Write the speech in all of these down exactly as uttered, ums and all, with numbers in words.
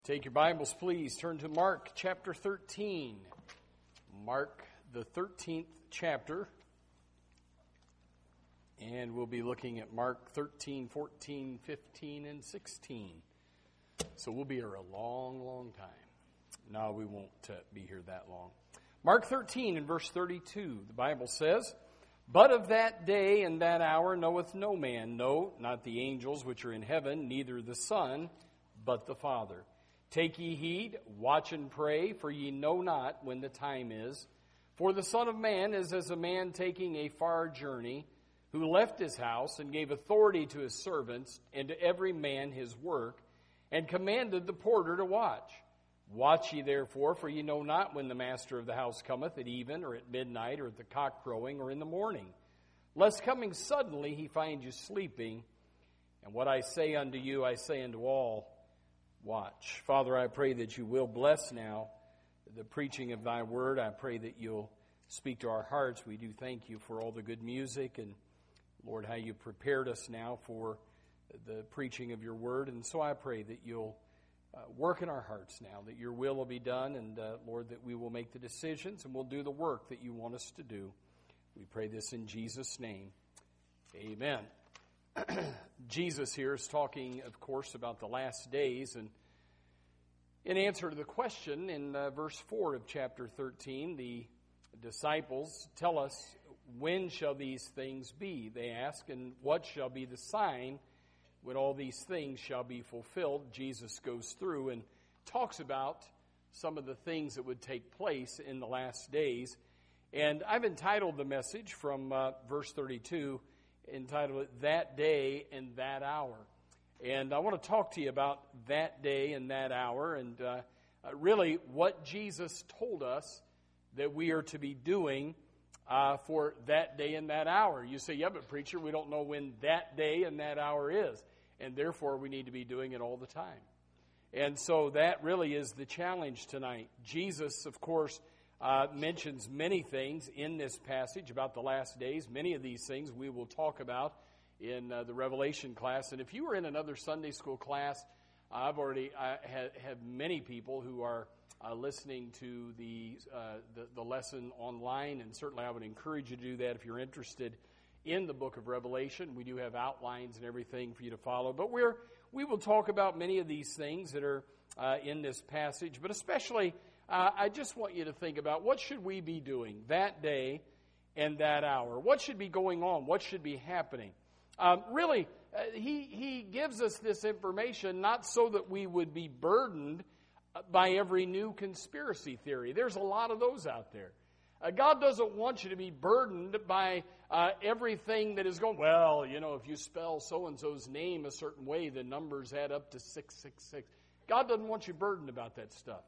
Take your Bibles, please. Turn to Mark chapter thirteen. Mark, the thirteenth chapter. And we'll be looking at Mark thirteen, fourteen, fifteen, and sixteen. So we'll be here a long, long time. No, we won't uh, be here that long. Mark thirteen and verse thirty-two, the Bible says, "But of that day and that hour knoweth no man, no, not the angels which are in heaven, neither the Son, but the Father. Take ye heed, watch and pray, for ye know not when the time is. For the Son of Man is as a man taking a far journey, who left his house and gave authority to his servants and to every man his work, and commanded the porter to watch. Watch ye therefore, for ye know not when the master of the house cometh, at even, or at midnight, or at the cock crowing, or in the morning, lest coming suddenly he find you sleeping. And what I say unto you, I say unto all, watch." Father, I pray that you will bless now the preaching of thy word. I pray that you'll speak to our hearts. We do thank you for all the good music and, Lord, how you prepared us now for the preaching of your word. And so I pray that you'll uh, work in our hearts now, that your will will be done, and, uh, Lord, that we will make the decisions and we'll do the work that you want us to do. We pray this in Jesus' name. Amen. Jesus here is talking, of course, about the last days, and in answer to the question in uh, verse four of chapter thirteen, the disciples tell us, "When shall these things be?" they ask, "and what shall be the sign when all these things shall be fulfilled?" Jesus goes through and talks about some of the things that would take place in the last days, and I've entitled the message from uh, verse thirty-two, entitled it, "That Day and That Hour." And I want to talk to you about that day and that hour, and uh, uh, really what Jesus told us that we are to be doing uh, for that day and that hour. You say, "Yeah, but preacher, we don't know when that day and that hour is, and therefore we need to be doing it all the time." And so that really is the challenge tonight. Jesus, of course, Uh, mentions many things in this passage about the last days. Many of these things we will talk about in uh, the Revelation class. And if you were in another Sunday school class, I've already I have, have many people who are uh, listening to the, uh, the the lesson online, and certainly I would encourage you to do that if you're interested in the book of Revelation. We do have outlines and everything for you to follow. But we're we will talk about many of these things that are uh, in this passage, but especially Uh, I just want you to think about what should we be doing that day and that hour. What should be going on? What should be happening? Um, really, uh, he, he gives us this information not so that we would be burdened by every new conspiracy theory. There's a lot of those out there. Uh, God doesn't want you to be burdened by uh, everything that is going, well, you know, if you spell so-and-so's name a certain way, the numbers add up to six six six. God doesn't want you burdened about that stuff.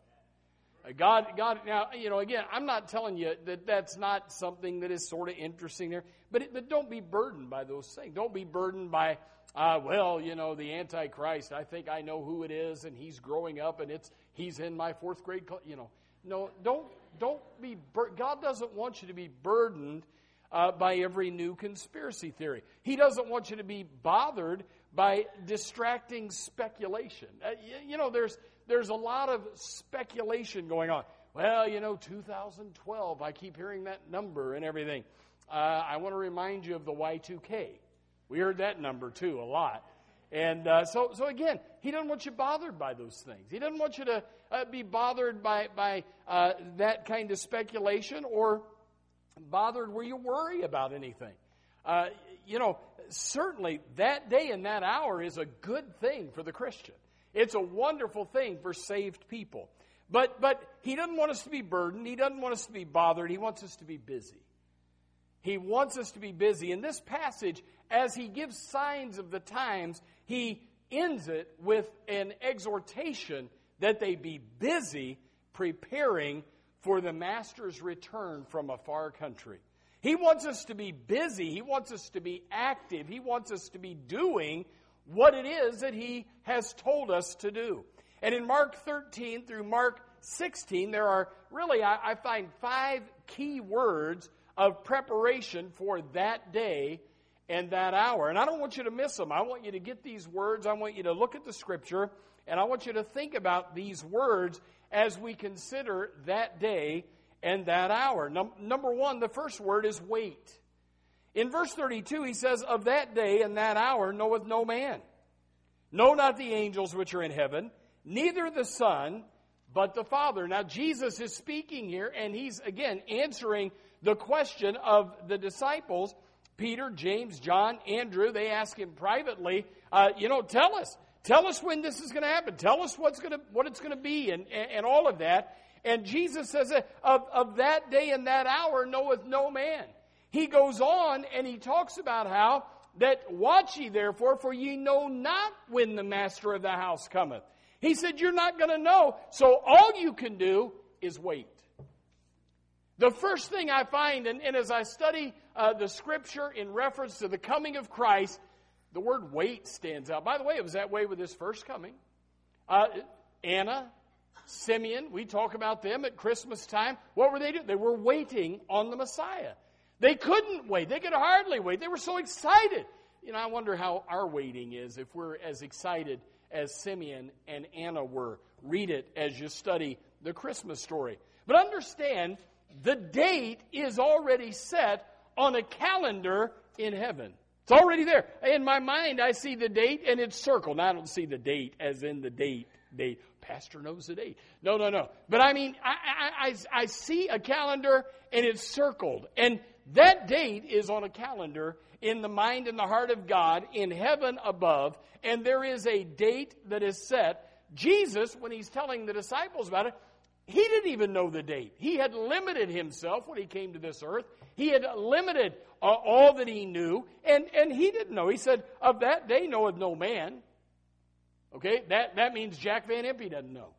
God, God. Now, you know, again, I'm not telling you that that's not something that is sort of interesting there, but, it, but don't be burdened by those things. Don't be burdened by, uh, well, you know, the Antichrist. I think I know who it is, and he's growing up, and it's he's in my fourth grade class. You know, no, don't don't be. Bur- God doesn't want you to be burdened uh, by every new conspiracy theory. He doesn't want you to be bothered by distracting speculation. Uh, you, you know, there's. There's a lot of speculation going on. Well, you know, two thousand twelve, I keep hearing that number and everything. Uh, I want to remind you of the Y two K. We heard that number, too, a lot. And uh, so, so again, he doesn't want you bothered by those things. He doesn't want you to uh, be bothered by, by uh, that kind of speculation or bothered where you worry about anything. Uh, you know, certainly that day and that hour is a good thing for the Christian. It's a wonderful thing for saved people. But but he doesn't want us to be burdened. He doesn't want us to be bothered. He wants us to be busy. He wants us to be busy. In this passage, as he gives signs of the times, he ends it with an exhortation that they be busy preparing for the master's return from a far country. He wants us to be busy. He wants us to be active. He wants us to be doing what it is that he has told us to do. And in Mark thirteen through Mark sixteen, there are really, I, I find, five key words of preparation for that day and that hour. And I don't want you to miss them. I want you to get these words. I want you to look at the Scripture And I want you to think about these words as we consider that day and that hour. Num- number one, the first word is wait. In verse thirty-two, he says, of that day and that hour knoweth no man. No, not the angels which are in heaven, neither the Son, but the Father. Now, Jesus is speaking here, and he's, again, answering the question of the disciples. Peter, James, John, Andrew, they ask him privately, uh, you know, tell us. Tell us when this is going to happen. Tell us what's going to, what it's going to be and, and, and all of that. And Jesus says, of, of that day and that hour knoweth no man. He goes on and he talks about how that watch ye therefore, for ye know not when the master of the house cometh. He said, you're not going to know, so all you can do is wait. The first thing I find, and, and as I study uh, the Scripture in reference to the coming of Christ, the word wait stands out. By the way, it was that way with his first coming. Uh, Anna, Simeon, we talk about them at Christmas time. What were they doing? They were waiting on the Messiah. They couldn't wait. They could hardly wait. They were so excited. You know, I wonder how our waiting is, if we're as excited as Simeon and Anna were. Read it as you study the Christmas story. But understand, the date is already set on a calendar in heaven. It's already there. In my mind, I see the date and it's circled. Now, I don't see the date as in the date. Date. Pastor knows the date. No, no, no. But I mean, I, I, I, I see a calendar and it's circled. And that date is on a calendar in the mind and the heart of God in heaven above. And there is a date that is set. Jesus, when he's telling the disciples about it, he didn't even know the date. He had limited himself when he came to this earth. He had limited uh, all that he knew, and, and he didn't know. He said, of that day knoweth no man. Okay, that, that means Jack Van Impe doesn't know.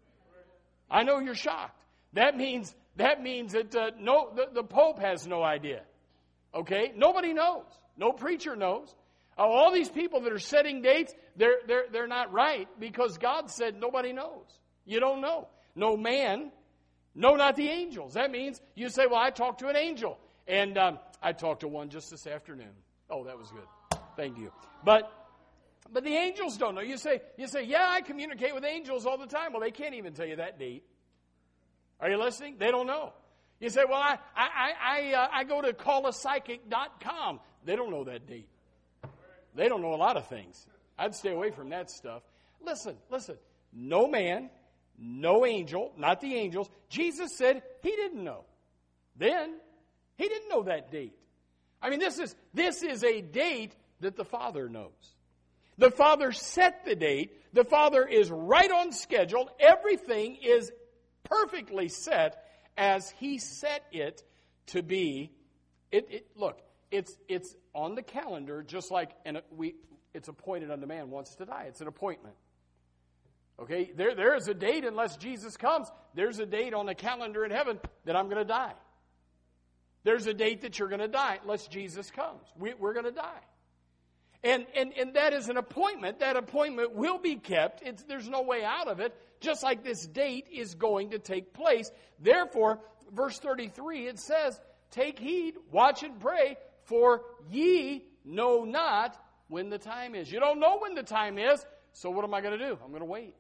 I know you're shocked. That means that means that uh, no, the, the Pope has no idea. Okay, nobody knows. No preacher knows. Uh, all these people that are setting dates, they're, they're, they're not right because God said nobody knows. You don't know. No man, no, not the angels. That means you say, well, I talked to an angel. And um, I talked to one just this afternoon. Oh, that was good. Thank you. But but the angels don't know. You say, you say, yeah, I communicate with angels all the time. Well, they can't even tell you that date. Are you listening? They don't know. You say, well, I I I, uh, I go to call a psychic dot com. They don't know that date. They don't know a lot of things. I'd stay away from that stuff. Listen, listen. No man, no angel, not the angels. Jesus said he didn't know. Then, he didn't know that date. I mean, this is this is a date that the Father knows. The Father set the date. The Father is right on schedule. Everything is perfectly set as he set it to be. It, it look, it's it's on the calendar, just like and we. It's appointed unto man wants to die. It's an appointment. Okay, there there is a date unless Jesus comes. There's a date on the calendar in heaven that I'm going to die. There's a date that you're going to die unless Jesus comes. We, we're going to die. And, and and that is an appointment. That appointment will be kept. It's, there's no way out of it. Just like this date is going to take place. Therefore, verse thirty-three, it says, take heed, watch and pray, for ye know not when the time is. You don't know when the time is, so what am I going to do? I'm going to wait.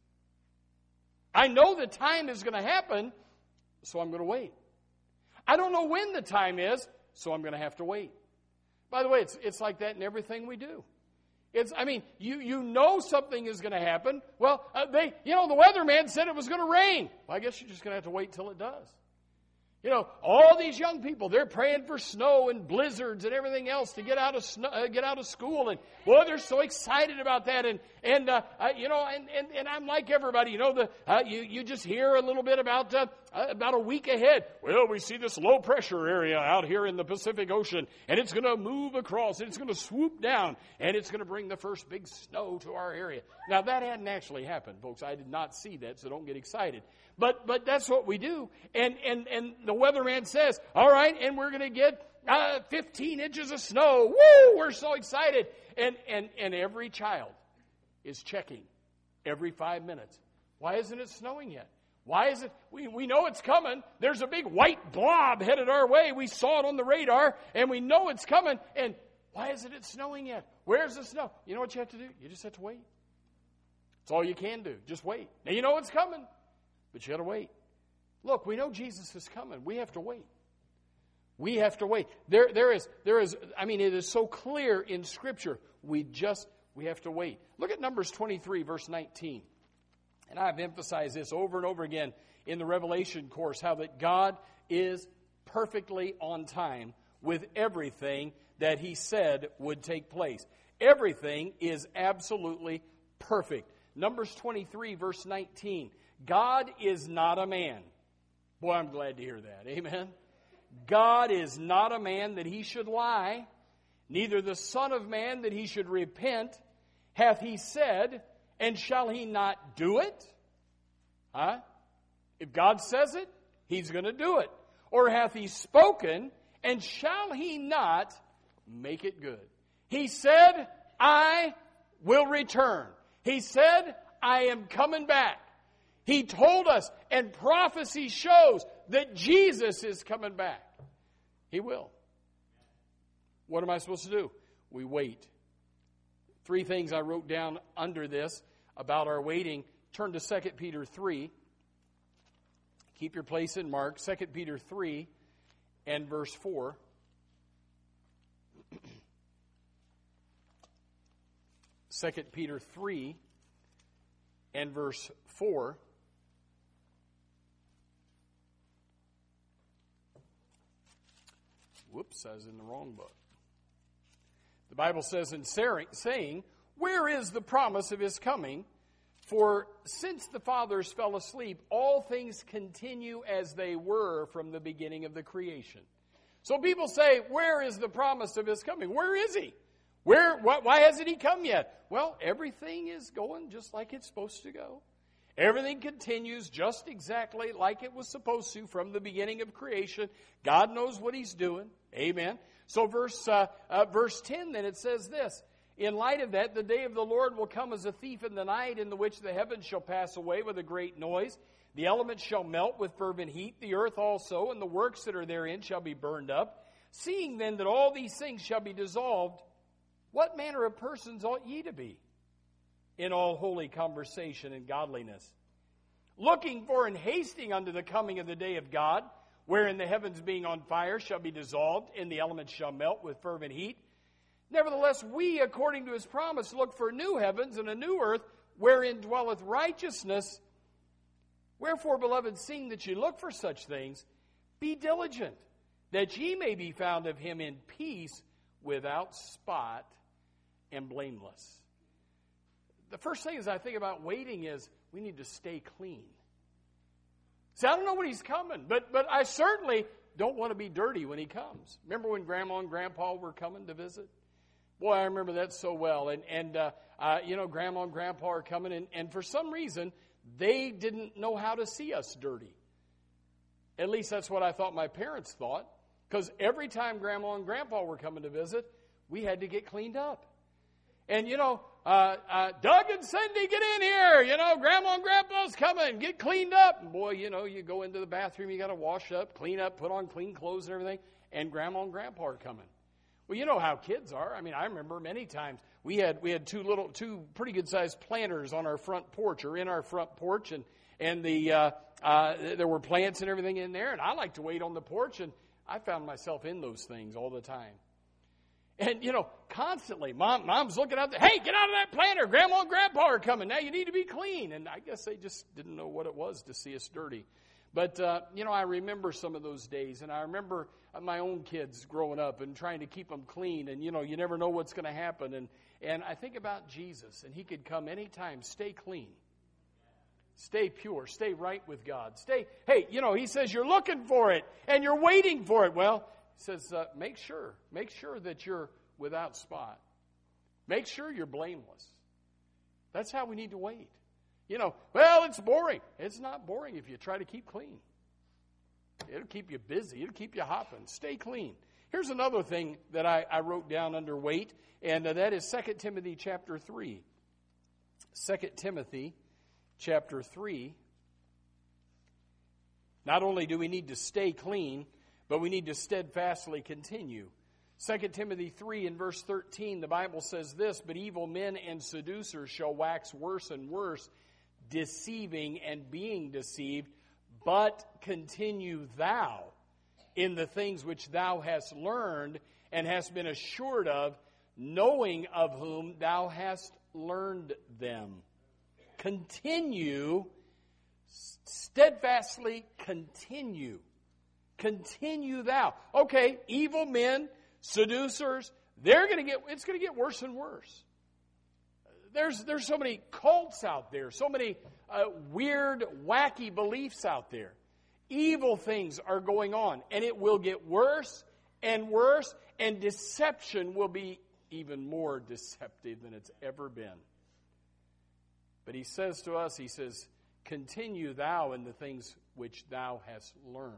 I know the time is going to happen, so I'm going to wait. I don't know when the time is, so I'm going to have to wait. By the way, it's it's like that in everything we do. It's I mean, you you know something is going to happen. Well, uh, they you know the weatherman said it was going to rain. Well, I guess you're just going to have to wait till it does. You know, all these young people, they're praying for snow and blizzards and everything else to get out of snow, uh, get out of school, and boy, they're so excited about that. And and uh, uh, you know, and, and, and I'm like everybody. You know, the uh, you you just hear a little bit about uh, uh, about a week ahead. Well, we see this low pressure area out here in the Pacific Ocean, and it's going to move across, and it's going to swoop down, and it's going to bring the first big snow to our area. Now that hadn't actually happened, folks. I did not see that, so don't get excited. But but that's what we do. And and, and the weatherman says, all right, and we're going to get uh, fifteen inches of snow. Woo, we're so excited. And, and, and every child is checking every five minutes. Why isn't it snowing yet? Why is it? We, we know it's coming. There's a big white blob headed our way. We saw it on the radar, and we know it's coming. And why isn't it snowing yet? Where's the snow? You know what you have to do? You just have to wait. That's all you can do. Just wait. Now you know it's coming, but you got to wait. Look, we know Jesus is coming. We have to wait. We have to wait. There, there is, there is. I mean, it is so clear in Scripture. We just, we have to wait. Look at Numbers twenty-three, verse nineteen. And I've emphasized this over and over again in the Revelation course, how that God is perfectly on time with everything that He said would take place. Everything is absolutely perfect. Numbers twenty-three, verse nineteen. God is not a man. Boy, I'm glad to hear that. Amen. God is not a man that He should lie, neither the Son of Man that He should repent. Hath He said, and shall He not do it? Huh? If God says it, He's going to do it. Or hath He spoken, and shall He not make it good? He said, I will return. He said, I am coming back. He told us, and prophecy shows that Jesus is coming back. He will. What am I supposed to do? We wait. Three things I wrote down under this about our waiting. Turn to Second Peter three. Keep your place in Mark. Second Peter three and verse four. Second Peter three and verse four. Whoops, I was in the wrong book. The Bible says in saying, where is the promise of His coming? For since the fathers fell asleep, all things continue as they were from the beginning of the creation. So people say, where is the promise of His coming? Where is He? Where? Why hasn't He come yet? Well, everything is going just like it's supposed to go. Everything continues just exactly like it was supposed to from the beginning of creation. God knows what He's doing. Amen. So verse uh, uh, verse ten, then it says this. In light of that, the day of the Lord will come as a thief in the night, in the which the heavens shall pass away with a great noise. The elements shall melt with fervent heat. The earth also, and the works that are therein shall be burned up. Seeing then that all these things shall be dissolved, what manner of persons ought ye to be in all holy conversation and godliness, looking for and hasting unto the coming of the day of God, wherein the heavens being on fire shall be dissolved, and the elements shall melt with fervent heat? Nevertheless, we, according to His promise, look for new heavens and a new earth, wherein dwelleth righteousness. Wherefore, beloved, seeing that ye look for such things, be diligent, that ye may be found of Him in peace, without spot and blameless. The first thing as I think about waiting is we need to stay clean. See, I don't know when He's coming, but but I certainly don't want to be dirty when He comes. Remember when Grandma and Grandpa were coming to visit? Boy, I remember that so well. And, and uh, uh, you know, Grandma and Grandpa are coming, and, and for some reason, they didn't know how to see us dirty. At least that's what I thought my parents thought. Because every time Grandma and Grandpa were coming to visit, we had to get cleaned up. And, you know, uh, uh, Doug and Cindy, get in here. You know, Grandma and Grandpa's coming. Get cleaned up. And boy, you know, you go into the bathroom, you got to wash up, clean up, put on clean clothes and everything. And Grandma and Grandpa are coming. Well, you know how kids are. I mean, I remember many times we had we had two little, two pretty good sized planters on our front porch or in our front porch, and and the uh, uh, there were plants and everything in there. And I like to wait on the porch, and I found myself in those things all the time. And, you know, constantly, mom, mom's looking out there, hey, get out of that planter. Grandma and Grandpa are coming. Now you need to be clean. And I guess they just didn't know what it was to see us dirty. But, uh, you know, I remember some of those days. And I remember my own kids growing up and trying to keep them clean. And, you know, you never know what's going to happen. And, and I think about Jesus. And He could come anytime. Stay clean. Stay pure. Stay right with God. Stay, hey, you know, He says you're looking for it and you're waiting for it. Well, He says, uh, make sure. Make sure that you're without spot. Make sure you're blameless. That's how we need to wait. You know, well, it's boring. It's not boring if you try to keep clean. It'll keep you busy. It'll keep you hopping. Stay clean. Here's another thing that I, I wrote down under wait, and uh, that is Second Timothy chapter three. Second Timothy chapter three. Not only do we need to stay clean, but we need to steadfastly continue. Second Timothy three and verse thirteen, the Bible says this, "But evil men and seducers shall wax worse and worse, deceiving and being deceived. But continue thou in the things which thou hast learned and hast been assured of, knowing of whom thou hast learned them." Continue, steadfastly continue. Continue thou. Okay, evil men, seducers, they're going to get, it's going to get worse and worse. There's, there's so many cults out there, so many uh, weird, wacky beliefs out there. Evil things are going on, and it will get worse and worse, and deception will be even more deceptive than it's ever been. But he says to us, he says, "Continue thou in the things which thou hast learned."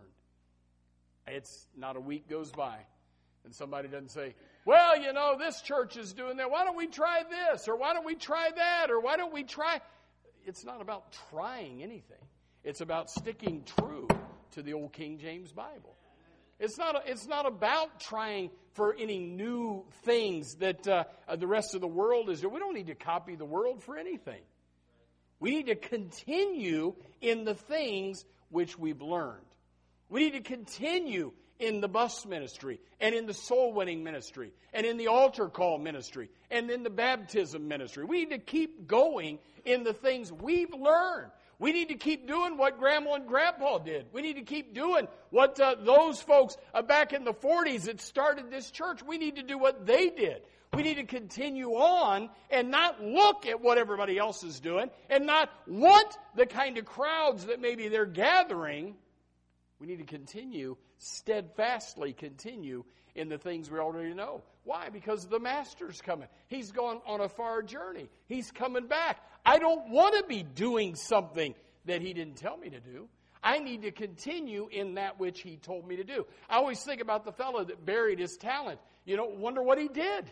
It's not a week goes by and somebody doesn't say, "Well, you know, this church is doing that. Why don't we try this? Or why don't we try that? Or why don't we try?" It's not about trying anything. It's about sticking true to the old King James Bible. It's not, it's not about trying for any new things that uh, the rest of the world is doing. We don't need to copy the world for anything. We need to continue in the things which we've learned. We need to continue in the bus ministry and in the soul winning ministry and in the altar call ministry and in the baptism ministry. We need to keep going in the things we've learned. We need to keep doing what Grandma and Grandpa did. We need to keep doing what uh, those folks uh, back in the forties that started this church, we need to do what they did. We need to continue on and not look at what everybody else is doing and not want the kind of crowds that maybe they're gathering. We need to continue, steadfastly continue in the things we already know. Why? Because the Master's coming. He's gone on a far journey. He's coming back. I don't want to be doing something that He didn't tell me to do. I need to continue in that which He told me to do. I always think about the fellow that buried his talent. You know, wonder what he did.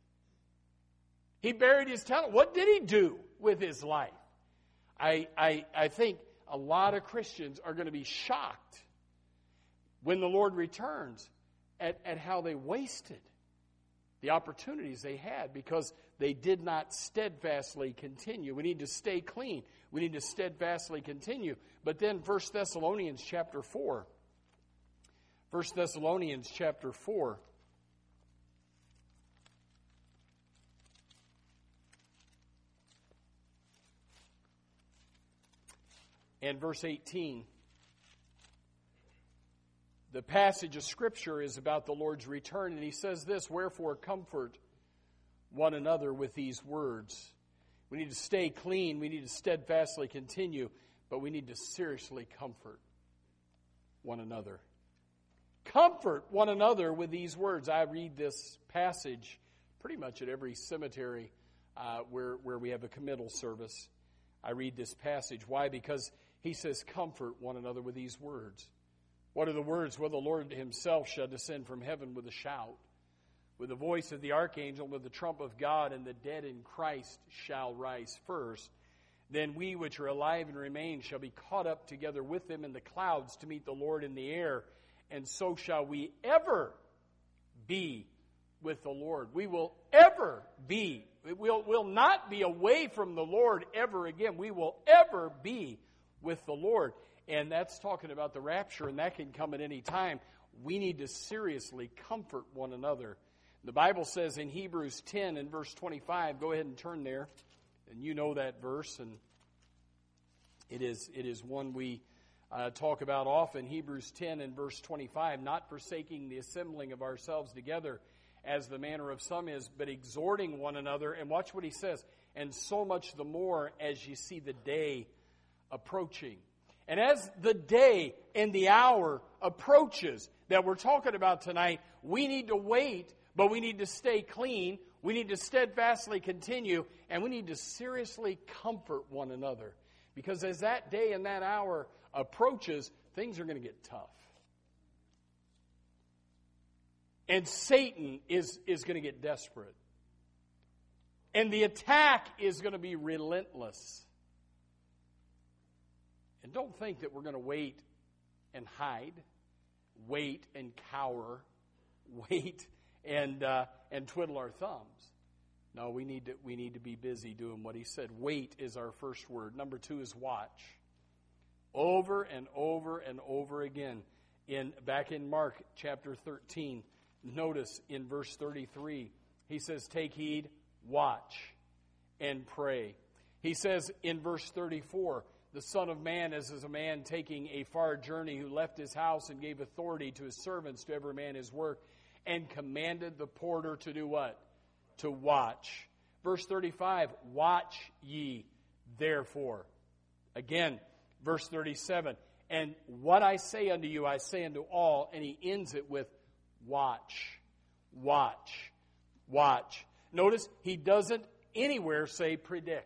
He buried his talent. What did he do with his life? I, I, I think a lot of Christians are going to be shocked when the Lord returns at, at how they wasted the opportunities they had because they did not steadfastly continue. We need to stay clean. We need to steadfastly continue. But then First Thessalonians chapter four. First Thessalonians chapter four. And verse eighteen. The passage of Scripture is about the Lord's return, and he says this, "Wherefore comfort one another with these words." We need to stay clean. We need to steadfastly continue, but we need to seriously comfort one another. Comfort one another with these words. I read this passage pretty much at every cemetery uh, where, where we have a committal service. I read this passage. Why? Because he says, comfort one another with these words. What are the words? Well, the Lord Himself shall descend from heaven with a shout, with the voice of the archangel, with the trump of God, and the dead in Christ shall rise first. Then we which are alive and remain shall be caught up together with them in the clouds to meet the Lord in the air, and so shall we ever be with the Lord. We will ever be. We'll, we'll not be away from the Lord ever again. We will ever be with the Lord. And that's talking about the rapture, and that can come at any time. We need to seriously comfort one another. The Bible says in Hebrews ten and verse twenty-five, go ahead and turn there, and you know that verse, and it is it is one we uh, talk about often. Hebrews ten and verse twenty-five, "Not forsaking the assembling of ourselves together, as the manner of some is, but exhorting one another." And watch what he says, "And so much the more as you see the day approaching." And as the day and the hour approaches that we're talking about tonight, we need to wait, but we need to stay clean. We need to steadfastly continue, and we need to seriously comfort one another. Because as that day and that hour approaches, things are going to get tough. And Satan is, is going to get desperate. And the attack is going to be relentless. And don't think that we're going to wait and hide, wait and cower, wait and uh, and twiddle our thumbs. No, we need to we need to be busy doing what he said. Wait is our first word. Number two is watch. Over and over and over again. In back in Mark chapter thirteen, notice in verse thirty-three, he says, "Take heed, watch, and pray." He says in verse thirty-four, "The Son of Man is as a man taking a far journey who left his house and gave authority to his servants to every man his work, and commanded the porter to do what? To watch." Verse thirty-five, "Watch ye therefore." Again, verse thirty-seven, "And what I say unto you, I say unto all." And he ends it with watch, watch, watch. Notice he doesn't anywhere say predict.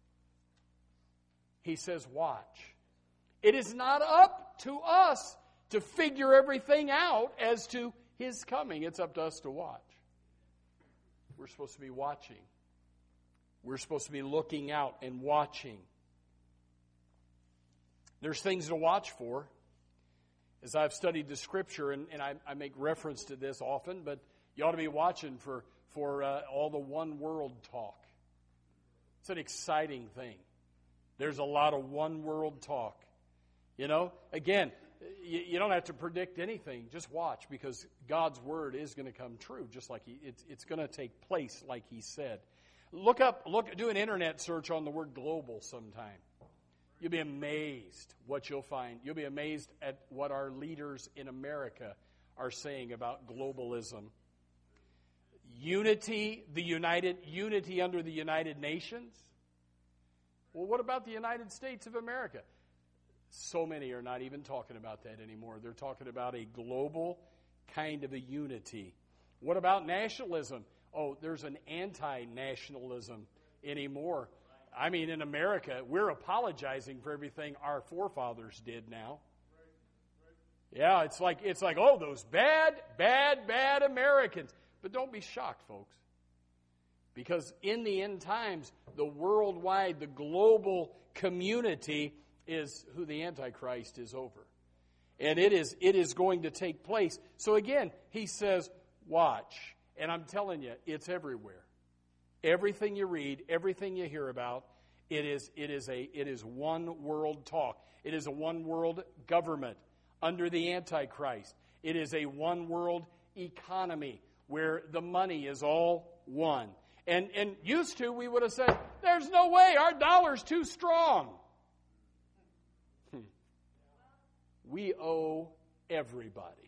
He says watch. It is not up to us to figure everything out as to his coming. It's up to us to watch. We're supposed to be watching. We're supposed to be looking out and watching. There's things to watch for. As I've studied the Scripture, and, and I, I make reference to this often, but you ought to be watching for, for uh, all the one world talk. It's an exciting thing. There's a lot of one world talk. You know, again, you, you don't have to predict anything. Just watch, because God's word is going to come true, just like he, it's, it's going to take place like he said. Look up, look, do an internet search on the word global sometime. You'll be amazed what you'll find. You'll be amazed at what our leaders in America are saying about globalism. Unity, the United, unity under the United Nations. Well, what about the United States of America? So many are not even talking about that anymore. They're talking about a global kind of a unity. What about nationalism? Oh, there's an anti-nationalism anymore. I mean, in America, we're apologizing for everything our forefathers did now. Yeah, it's like, it's like, oh, those bad, bad, bad Americans. But don't be shocked, folks. Because in the end times, the worldwide, the global community is who the Antichrist is over. And it is it is going to take place. So again, he says, watch. And I'm telling you, it's everywhere. Everything you read, everything you hear about, it is it is a it is one world talk. It is a one world government under the Antichrist. It is a one world economy where the money is all one. And and used to, we would have said, there's no way, our dollar's too strong. Hmm. We owe everybody.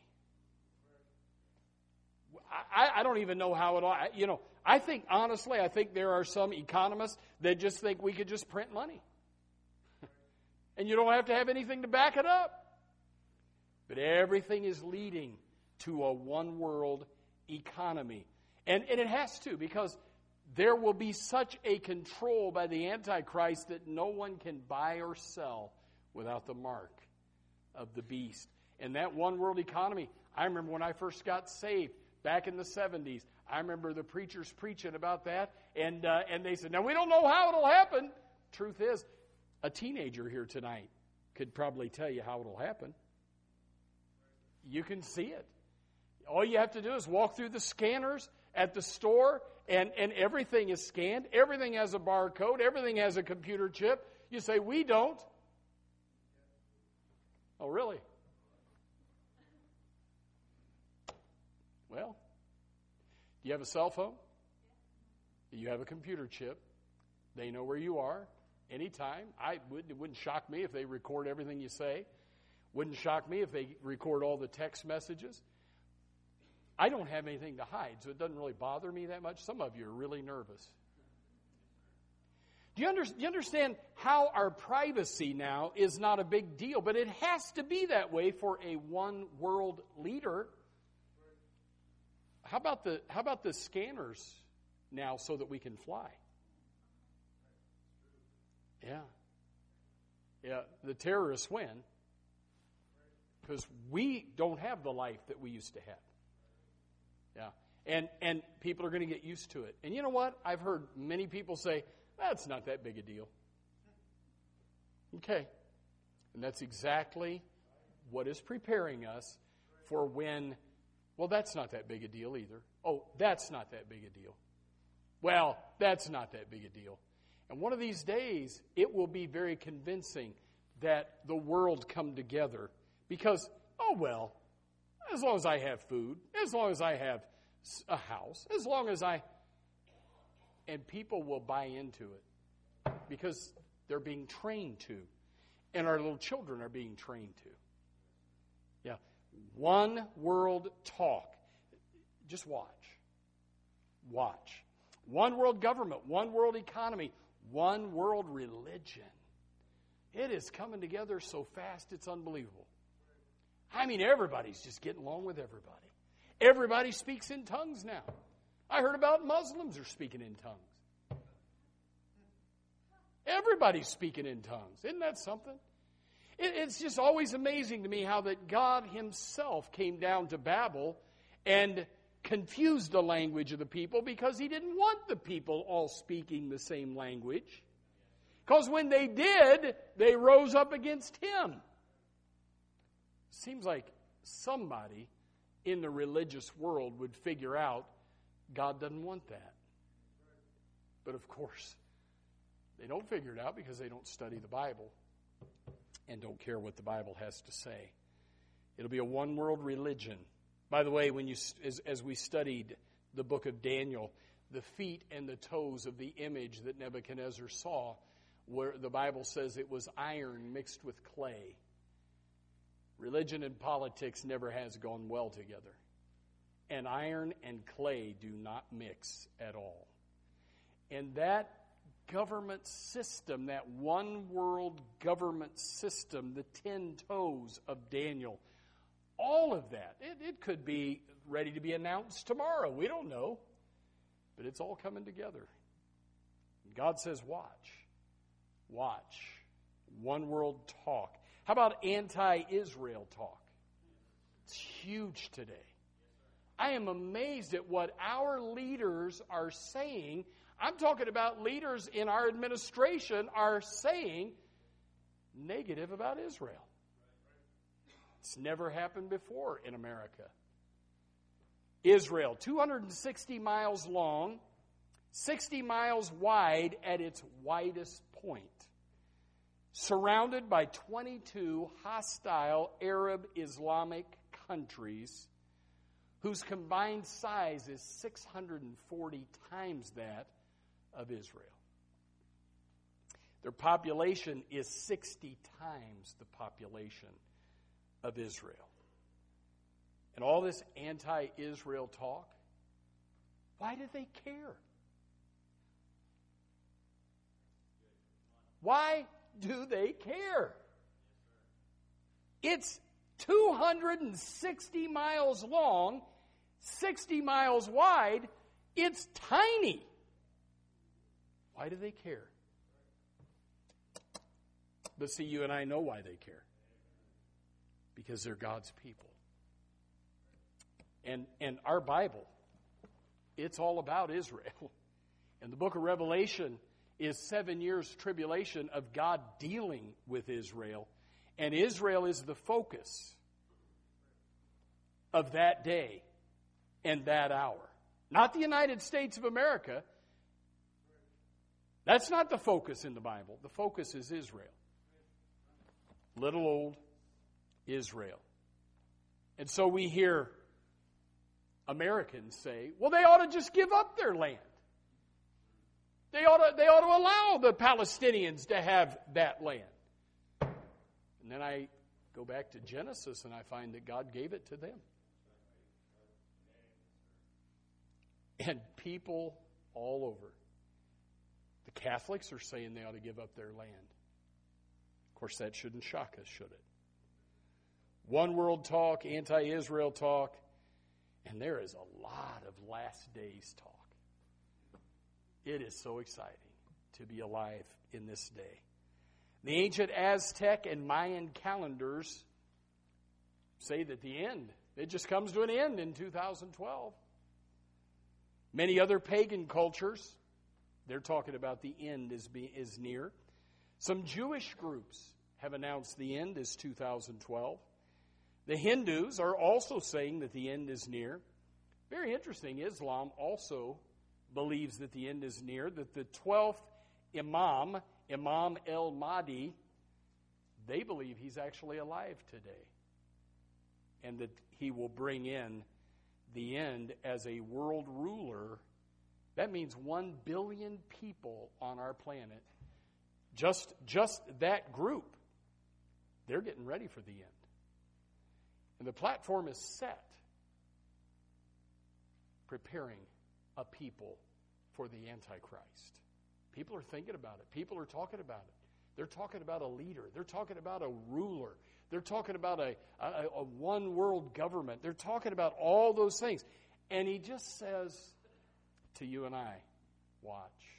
I, I don't even know how it all, you know, I think, honestly, I think there are some economists that just think we could just print money. And you don't have to have anything to back it up. But everything is leading to a one world economy. And, and it has to, because there will be such a control by the Antichrist that no one can buy or sell without the mark of the beast. And that one world economy, I remember when I first got saved back in the seventies, I remember the preachers preaching about that, and uh, and they said, now we don't know how it'll happen. Truth is, a teenager here tonight could probably tell you how it'll happen. You can see it. All you have to do is walk through the scanners at the store, and, and everything is scanned. Everything has a barcode. Everything has a computer chip. You say, we don't. Oh, really? Well, do you have a cell phone? Do you have a computer chip? They know where you are anytime. I would, it wouldn't shock me if they record everything you say. Wouldn't shock me if they record all the text messages. I don't have anything to hide, so it doesn't really bother me that much. Some of you are really nervous. Do you, under, do you understand how our privacy now is not a big deal? But it has to be that way for a one world leader. How about the how about the scanners now so that we can fly? Yeah. Yeah, the terrorists win because we don't have the life that we used to have. Yeah. And and people are going to get used to it. And you know what? I've heard many people say, that's not that big a deal. Okay. And that's exactly what is preparing us for when Well, that's not that big a deal either. Oh, that's not that big a deal. Well, that's not that big a deal. And one of these days, it will be very convincing that the world come together because, oh, well, as long as I have food, as long as I have a house, as long as I... And people will buy into it because they're being trained to. And our little children are being trained to. Yeah. One world talk. Just watch. Watch. One world government, one world economy, one world religion. It is coming together so fast, it's unbelievable. I mean, everybody's just getting along with everybody. Everybody speaks in tongues now. I heard about Muslims are speaking in tongues. Everybody's speaking in tongues. Isn't that something? It, it's just always amazing to me how that God himself came down to Babel and confused the language of the people because he didn't want the people all speaking the same language. Because when they did, they rose up against him. Seems like somebody in the religious world would figure out God doesn't want that. But of course, they don't figure it out because they don't study the Bible and don't care what the Bible has to say. It'll be a one-world religion. By the way, when you as, as we studied the book of Daniel, the feet and the toes of the image that Nebuchadnezzar saw, where the Bible says it was iron mixed with clay. Religion and politics never has gone well together. And iron and clay do not mix at all. And that government system, that one world government system, the ten toes of Daniel, all of that, it, it could be ready to be announced tomorrow. We don't know. But it's all coming together. God says, watch. Watch. One world talk. How about anti-Israel talk? It's huge today. I am amazed at what our leaders are saying. I'm talking about leaders in our administration are saying negative about Israel. It's never happened before in America. Israel, two hundred sixty miles long, sixty miles wide at its widest point, surrounded by twenty-two hostile Arab Islamic countries whose combined size is six hundred forty times that of Israel. Their population is sixty times the population of Israel. And all this anti-Israel talk, why do they care? Why do they care? It's two hundred sixty miles long, sixty miles wide. It's tiny. Why do they care? But see, you and I know why they care. Because they're God's people. And and our Bible, it's all about Israel. And the book of Revelation is seven years tribulation of God dealing with Israel. And Israel is the focus of that day and that hour. Not the United States of America. That's not the focus in the Bible. The focus is Israel. Little old Israel. And so we hear Americans say, well, they ought to just give up their land. They ought to, they ought to allow the Palestinians to have that land. And then I go back to Genesis and I find that God gave it to them. And people all over. The Catholics are saying they ought to give up their land. Of course, that shouldn't shock us, should it? One world talk, anti-Israel talk, and there is a lot of last days talk. It is so exciting to be alive in this day. The ancient Aztec and Mayan calendars say that the end, it just comes to an end in two thousand twelve. Many other pagan cultures, they're talking about the end is, be, is near. Some Jewish groups have announced the end is two thousand twelve. The Hindus are also saying that the end is near. Very interesting, Islam also believes that the end is near, that the twelfth Imam, Imam el-Mahdi, they believe he's actually alive today. And that he will bring in the end as a world ruler. That means one billion people on our planet. Just, just that group, they're getting ready for the end. And the platform is set, preparing a people for the Antichrist. People are thinking about it. People are talking about it. They're talking about a leader. They're talking about a ruler. They're talking about a, a, a one world government. They're talking about all those things. And he just says to you and I, watch.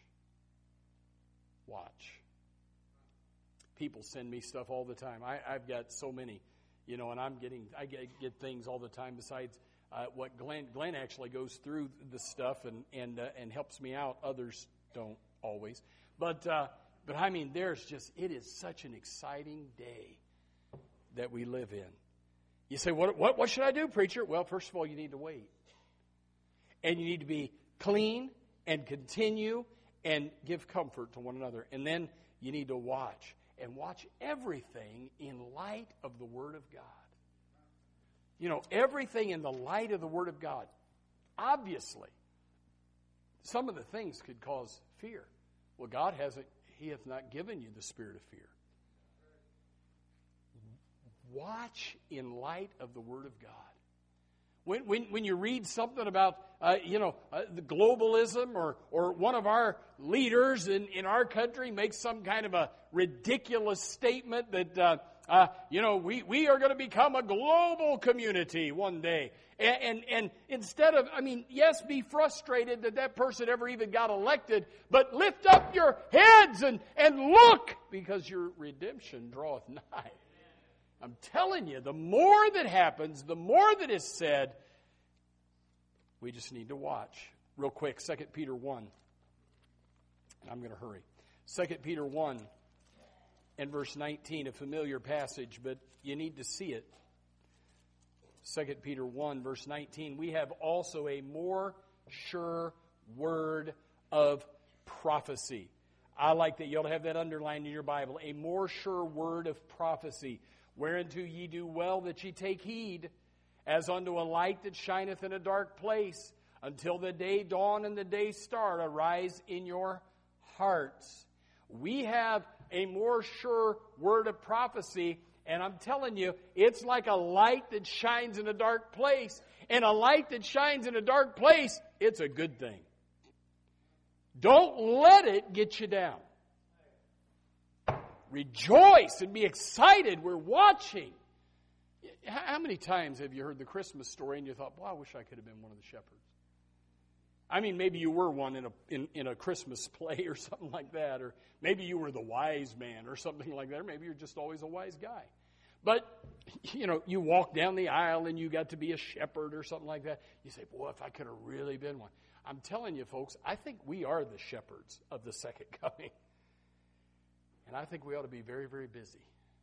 Watch. People send me stuff all the time. I, I've got so many, you know, and I'm getting, I get, get things all the time besides uh, what Glenn, Glenn actually goes through the stuff and, and, uh, and helps me out. Others don't always. But, uh, but I mean, there's just, it is such an exciting day that we live in. You say, what, what, what should I do, preacher? Well, first of all, you need to wait. And you need to be clean and continue and give comfort to one another. And then you need to watch. And watch everything in light of the Word of God. You know, everything in the light of the Word of God. Obviously, some of the things could cause fear. Well, God hasn't, He hath not given you the spirit of fear. Watch in light of the Word of God. When, when, when you read something about, uh, you know, uh, the globalism or, or one of our leaders in, in our country makes some kind of a ridiculous statement that, uh, uh, you know, we, we are going to become a global community one day. And, and, and instead of, I mean, yes, be frustrated that that person ever even got elected, but lift up your heads and, and look, because your redemption draweth nigh. I'm telling you, the more that happens, the more that is said, we just need to watch. Real quick, Second Peter one. I'm going to hurry. Second Peter one and verse nineteen, a familiar passage, but you need to see it. Second Peter one, verse nineteen, we have also a more sure word of prophecy. I like that. You ought to have that underlined in your Bible. A more sure word of prophecy. Whereunto ye do well that ye take heed, as unto a light that shineth in a dark place, until the day dawn and the day star arise in your hearts. We have a more sure word of prophecy, and I'm telling you, it's like a light that shines in a dark place. And a light that shines in a dark place, it's a good thing. Don't let it get you down. Rejoice and be excited. We're watching. How many times have you heard the Christmas story and you thought, boy, I wish I could have been one of the shepherds? I mean, maybe you were one in a in, in a Christmas play or something like that. Or maybe you were the wise man or something like that. Or maybe you're just always a wise guy. But, you know, you walk down the aisle and you got to be a shepherd or something like that. You say, boy, if I could have really been one. I'm telling you, folks, I think we are the shepherds of the second coming. And I think we ought to be very, very busy.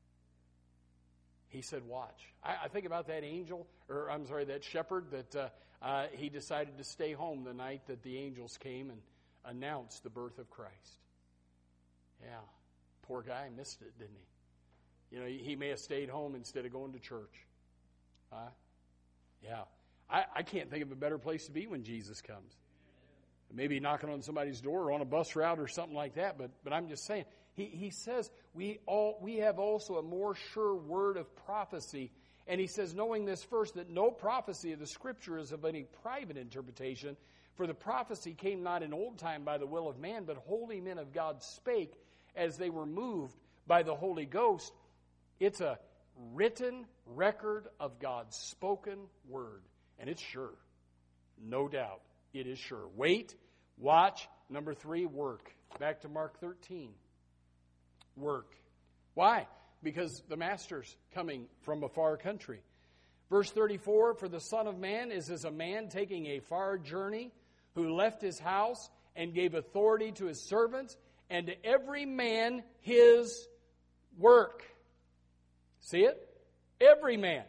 He said, watch. I, I think about that angel, or I'm sorry, that shepherd that uh, uh, he decided to stay home the night that the angels came and announced the birth of Christ. Yeah, poor guy missed it, didn't he? You know, he, he may have stayed home instead of going to church. Huh? Yeah. I, I can't think of a better place to be when Jesus comes. Maybe knocking on somebody's door or on a bus route or something like that, but but I'm just saying. He, he says we all we have also a more sure word of prophecy. And he says, knowing this first, that no prophecy of the Scripture is of any private interpretation, for the prophecy came not in old time by the will of man, but holy men of God spake as they were moved by the Holy Ghost. It's a written record of God's spoken word. And it's sure. No doubt. It is sure. Wait, watch. Number three, work. Back to Mark thirteen. Work. Why? Because the Master's coming from a far country. Verse thirty-four, for the Son of Man is as a man taking a far journey, who left his house and gave authority to his servants, and to every man his work. See it? Every man.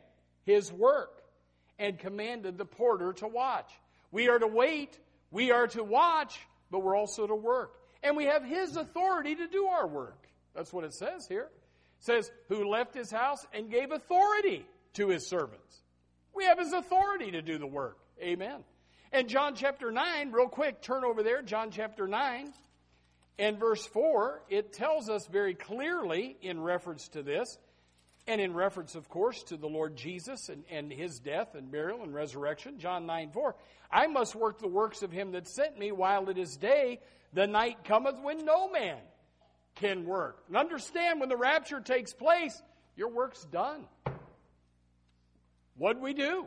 his work and commanded the porter to watch. We are to wait, we are to watch, but we're also to work. And we have his authority to do our work. That's what it says here. It says, who left his house and gave authority to his servants. We have his authority to do the work. Amen. And John chapter nine, real quick, turn over there, John chapter nine. And verse four, it tells us very clearly in reference to this, and in reference, of course, to the Lord Jesus and, and his death and burial and resurrection. John nine four, I must work the works of him that sent me while it is day. The night cometh when no man can work. And understand, when the rapture takes place, your work's done. What'd we do?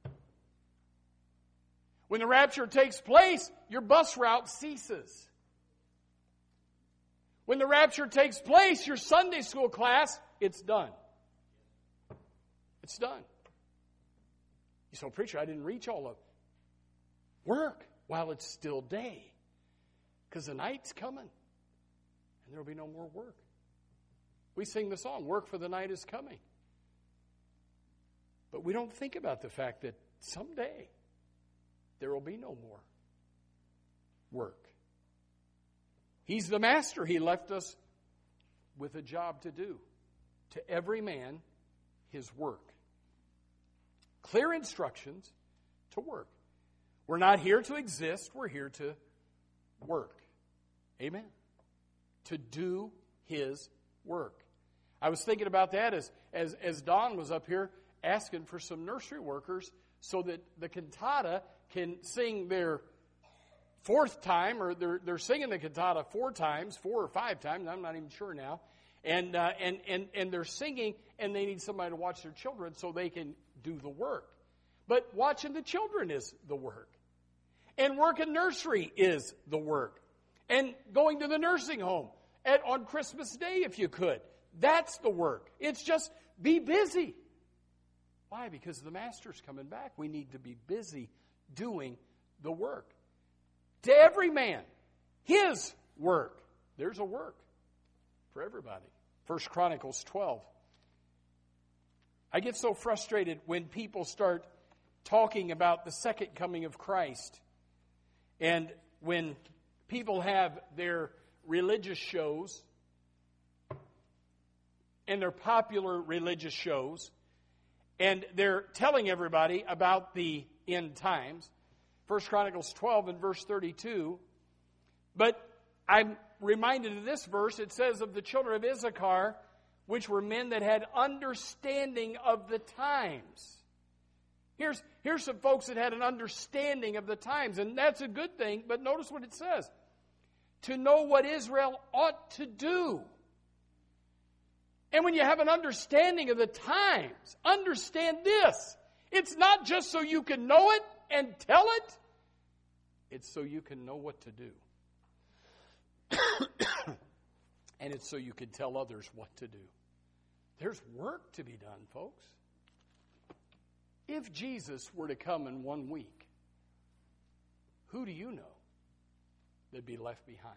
When the rapture takes place, your bus route ceases. When the rapture takes place, your Sunday school class, it's done. It's done. You say, preacher, I didn't reach all of it. Work while it's still day. Because the night's coming. And there will be no more work. We sing the song, work for the night is coming. But we don't think about the fact that someday there will be no more work. He's the master. He left us with a job to do. To every man, his work. Clear instructions to work. We're not here to exist. We're here to work. Amen. To do his work. I was thinking about that as, as, as Don was up here asking for some nursery workers so that the cantata can sing their fourth time, or they're, they're singing the cantata four times, four or five times, I'm not even sure now. And, uh, and, and, and they're singing, and they need somebody to watch their children so they can do the work. But watching the children is the work. And working nursery is the work. And going to the nursing home at, on Christmas Day, if you could. That's the work. It's just be busy. Why? Because the master's coming back. We need to be busy doing the work. To every man, his work. There's a work for everybody. First Chronicles twelve. I get so frustrated when people start talking about the second coming of Christ. And when people have their religious shows and their popular religious shows, and they're telling everybody about the end times. First Chronicles twelve and verse thirty-two. But I'm reminded of this verse. It says of the children of Issachar, which were men that had understanding of the times. Here's, here's some folks that had an understanding of the times, and that's a good thing, but notice what it says. To know what Israel ought to do. And when you have an understanding of the times, understand this. It's not just so you can know it and tell it. It's so you can know what to do. And it's so you can tell others what to do. There's work to be done, folks. If Jesus were to come in one week, who do you know that'd be left behind?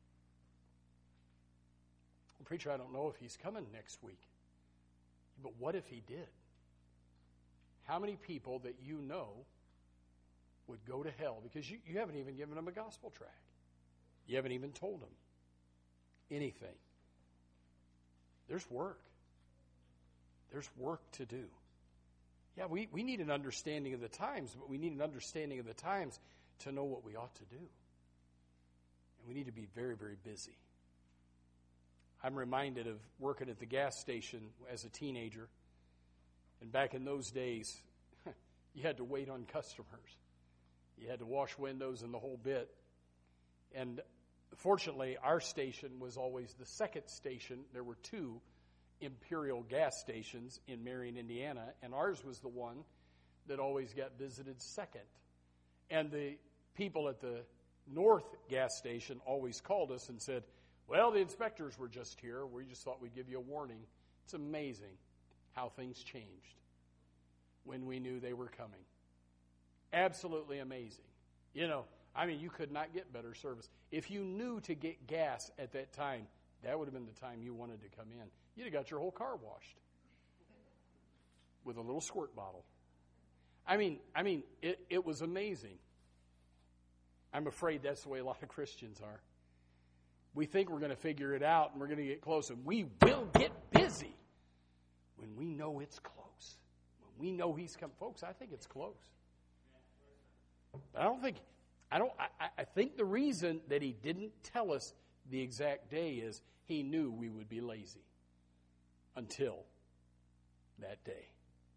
Well, preacher, I don't know if he's coming next week. But what if he did? How many people that you know would go to hell because you, you haven't even given them a gospel tract? You haven't even told them anything. There's work. There's work to do. Yeah, we, we need an understanding of the times, but we need an understanding of the times to know what we ought to do. And we need to be very, very busy. I'm reminded of working at the gas station as a teenager. And back in those days, you had to wait on customers. You had to wash windows and the whole bit. And fortunately, our station was always the second station. There were two Imperial gas stations in Marion, Indiana, and ours was the one that always got visited second. And the people at the North gas station always called us and said, well, the inspectors were just here. We just thought we'd give you a warning. It's amazing how things changed when we knew they were coming. Absolutely amazing. You know, I mean, you could not get better service. If you knew to get gas at that time, that would have been the time you wanted to come in. You'd have got your whole car washed. with a little squirt bottle. I mean, I mean, it, it was amazing. I'm afraid that's the way a lot of Christians are. We think we're going to figure it out and we're going to get close, and we will get busy when we know it's close. When we know He's come. Folks, I think it's close. But I don't think, I don't, I, I think the reason that He didn't tell us the exact day is He knew we would be lazy until that day.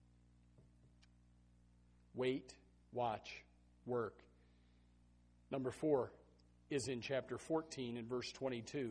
Wait, watch, work. Number four is in chapter fourteen and verse twenty-two.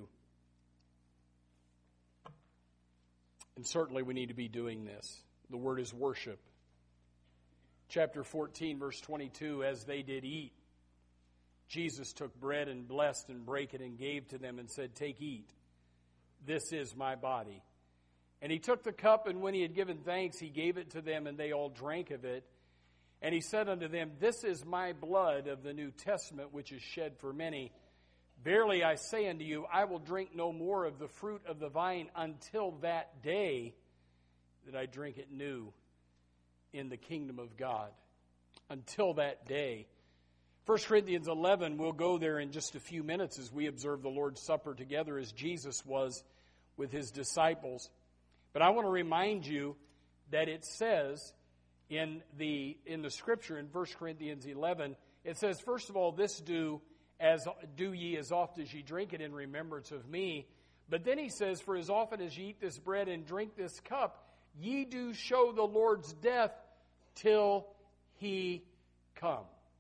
And certainly we need to be doing this. The word is worship. Chapter fourteen, verse twenty-two, as they did eat, Jesus took bread and blessed and brake it and gave to them and said, "Take, eat. This is my body." And He took the cup, and when He had given thanks, He gave it to them, and they all drank of it. And He said unto them, "This is my blood of the New Testament, which is shed for many. Verily I say unto you, I will drink no more of the fruit of the vine until that day that I drink it new in the kingdom of God." Until that day. First Corinthians eleven, we'll go there in just a few minutes as we observe the Lord's Supper together as Jesus was with His disciples. But I want to remind you that it says in the in the Scripture in First Corinthians eleven, it says, "First of all, this do as do ye as oft as ye drink it in remembrance of me." But then He says, "For as often as ye eat this bread and drink this cup, ye do show the Lord's death till He come."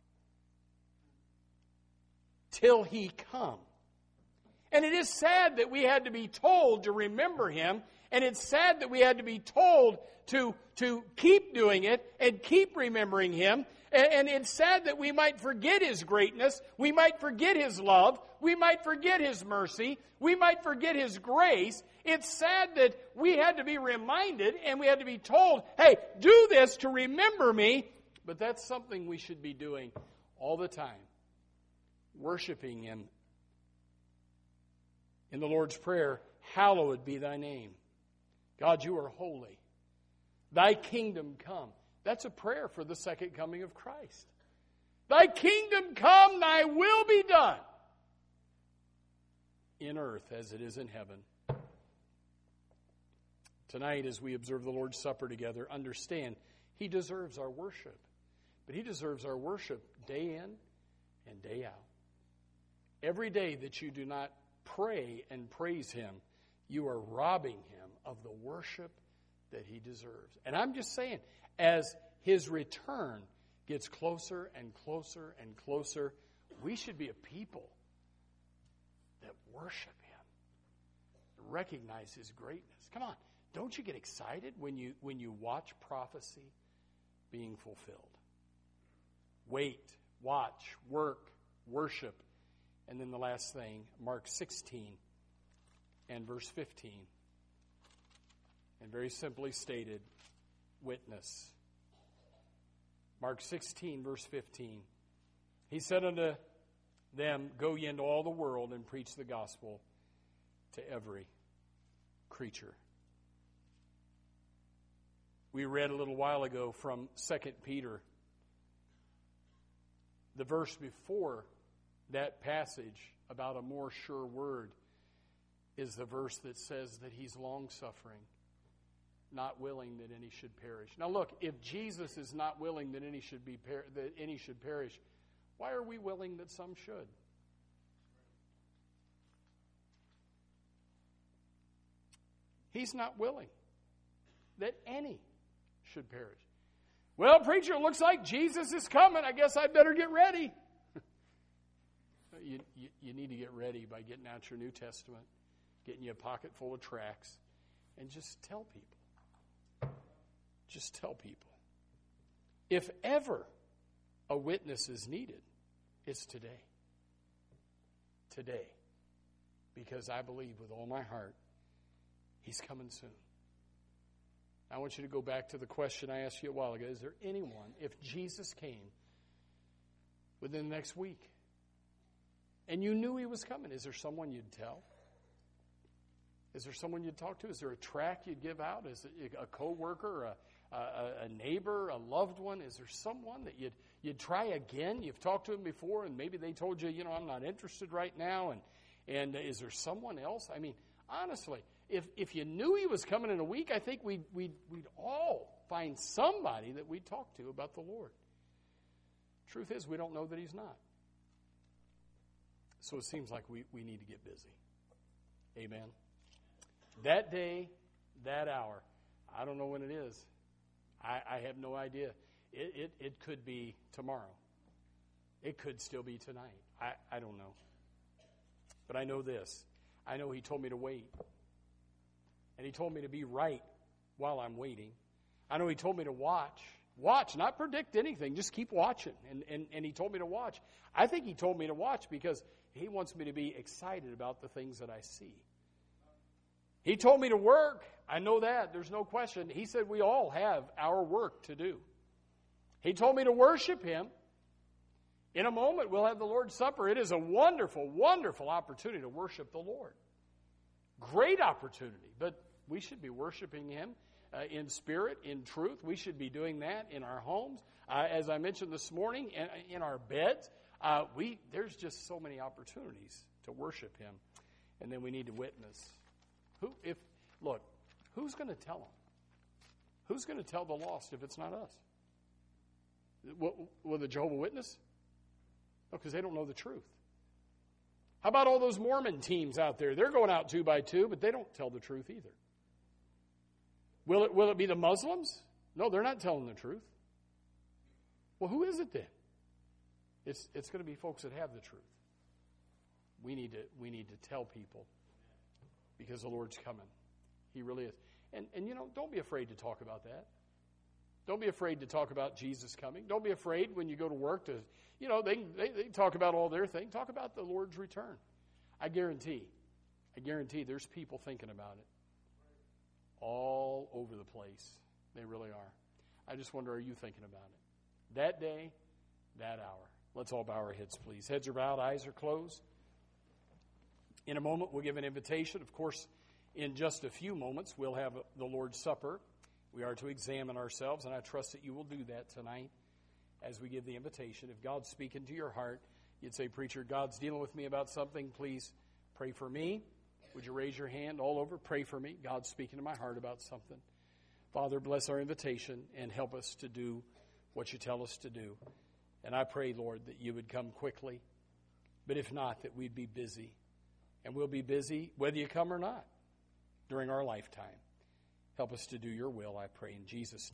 Till He come. And it is sad that we had to be told to remember Him, and it's sad that we had to be told to, to keep doing it and keep remembering Him. And, and it's sad that we might forget His greatness, we might forget His love, we might forget His mercy, we might forget His grace. It's sad that we had to be reminded and we had to be told, "Hey, do this to remember me." But that's something we should be doing all the time. Worshiping Him. In the Lord's Prayer, "Hallowed be Thy name." God, You are holy. Thy kingdom come. That's a prayer for the second coming of Christ. Thy kingdom come, Thy will be done. In earth as it is in heaven. Tonight, as we observe the Lord's Supper together, understand He deserves our worship. But He deserves our worship day in and day out. Every day that you do not pray and praise Him, you are robbing Him of the worship that He deserves. And I'm just saying, as His return gets closer and closer and closer, we should be a people that worship Him, recognize His greatness. Come on, don't you get excited when you when you watch prophecy being fulfilled? Wait, watch, work, worship. And then the last thing, Mark sixteen and verse fifteen. And very simply stated, witness. Mark sixteen, verse fifteen. He said unto them, "Go ye into all the world and preach the gospel to every creature." We read a little while ago from Second Peter. The verse before that passage about a more sure word is the verse that says that He's long-suffering, not willing that any should perish. Now look, if Jesus is not willing that any should be per- that any should perish, why are we willing that some should? He's not willing that any should perish. Well, preacher, it looks like Jesus is coming. I guess I better get ready. You, you, you need to get ready by getting out your New Testament, getting you a pocket full of tracts, and just tell people. Just tell people. If ever a witness is needed, it's today. Today. Because I believe with all my heart, He's coming soon. I want you to go back to the question I asked you a while ago. Is there anyone, if Jesus came within the next week, and you knew He was coming, is there someone you'd tell? Is there someone you'd talk to? Is there a tract you'd give out? Is it a co-worker, a, a, a neighbor, a loved one? Is there someone that you'd, you'd try again? You've talked to them before, and maybe they told you, you know, I'm not interested right now. And, and is there someone else? I mean, honestly, if, if you knew he was coming in a week, I think we'd, we'd, we'd all find somebody that we'd talk to about the Lord. Truth is, we don't know that he's not. So it seems like we, we need to get busy. Amen. That day, that hour, I don't know when it is. I, I have no idea. It, it, it could be tomorrow. It could still be tonight. I, I don't know. But I know this. I know he told me to wait. And he told me to be right while I'm waiting. I know he told me to watch. Watch, not predict anything. Just keep watching. And, and, and he told me to watch. I think he told me to watch because he wants me to be excited about the things that I see. He told me to work. I know that. There's no question. He said we all have our work to do. He told me to worship him. In a moment, we'll have the Lord's Supper. It is a wonderful, wonderful opportunity to worship the Lord. Great opportunity. But we should be worshiping him uh, in spirit, in truth. We should be doing that in our homes. Uh, as I mentioned this morning, in, in our beds. Uh, we There's just so many opportunities to worship him. And then we need to witness. Who, if look, who's going to tell them? Who's going to tell the lost if it's not us? Will, will the Jehovah's Witness? No, because they don't know the truth. How about all those Mormon teams out there? They're going out two by two, but they don't tell the truth either. Will it, will it be the Muslims? No, they're not telling the truth. Well, who is it then? It's, it's going to be folks that have the truth. We need to, we need to tell people because the Lord's coming. He really is. And, and, you know, don't be afraid to talk about that. Don't be afraid to talk about Jesus coming. Don't be afraid when you go to work to, you know, they, they, they talk about all their things. Talk about the Lord's return. I guarantee, I guarantee there's people thinking about it all over the place. They really are. I just wonder, are you thinking about it? That day, that hour. Let's all bow our heads, please. Heads are bowed, eyes are closed. In a moment, we'll give an invitation. Of course, in just a few moments, we'll have the Lord's Supper. We are to examine ourselves, and I trust that you will do that tonight as we give the invitation. If God's speaking to your heart, you'd say, Preacher, God's dealing with me about something. Please pray for me. Would you raise your hand all over? Pray for me. God's speaking to my heart about something. Father, bless our invitation and help us to do what you tell us to do. And I pray, Lord, that you would come quickly. But if not, that we'd be busy. And we'll be busy whether you come or not during our lifetime. Help us to do your will, I pray in Jesus' name.